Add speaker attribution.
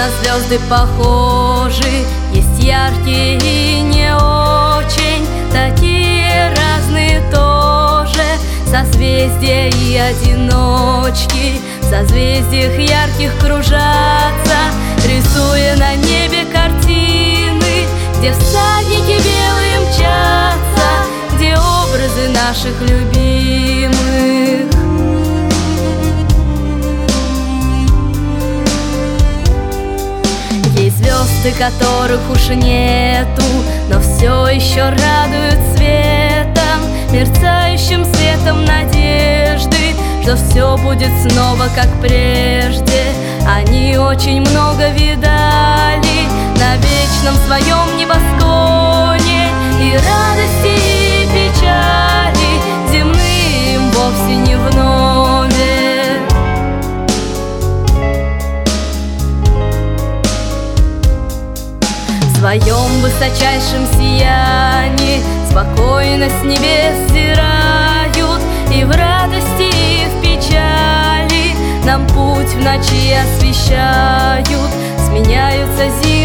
Speaker 1: на звезды похожи, есть яркие и не очень, такие разные тоже. Созвездия и одиночки в созвездиях ярких кружатся, рисуя на небе картины, где всадники белые мчатся, где образы наших любимых. Есть звезды, которых уж нету, но все еще радуют светом, мерцающим светом надежды, что все будет снова как прежде. Они очень много видали на вечном своем небосклоне, и радости, и печали земные им вовсе не вновь. В своем высочайшем сиянии спокойно с небес взирают, и в радости, и в печали нам путь в ночи освещают. Сменяются зимы